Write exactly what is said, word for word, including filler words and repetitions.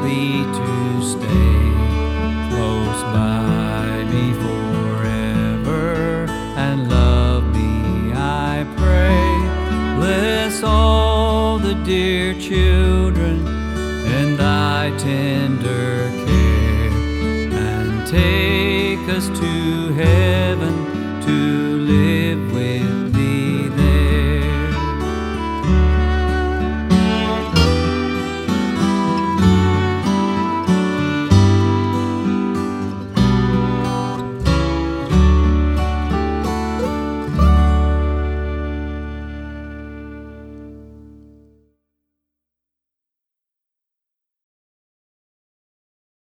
thee to stay close by me forever and love me, I pray. Bless all the dear children in thy tender care, and take us to heaven